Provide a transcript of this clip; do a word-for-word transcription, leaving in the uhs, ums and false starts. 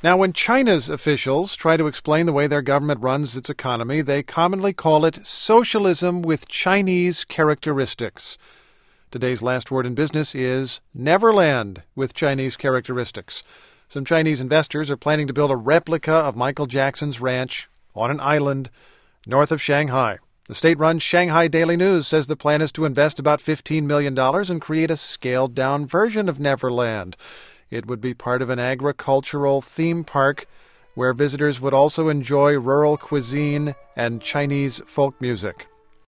Now, when China's officials try to explain the way their government runs its economy, they commonly call it socialism with Chinese characteristics. Today's last word in business is Neverland with Chinese characteristics. Some Chinese investors are planning to build a replica of Michael Jackson's ranch on an island north of Shanghai. The state-run Shanghai Daily News says the plan is to invest about fifteen million dollars and create a scaled-down version of Neverland. It would be part of an agricultural theme park where visitors would also enjoy rural cuisine and Chinese folk music.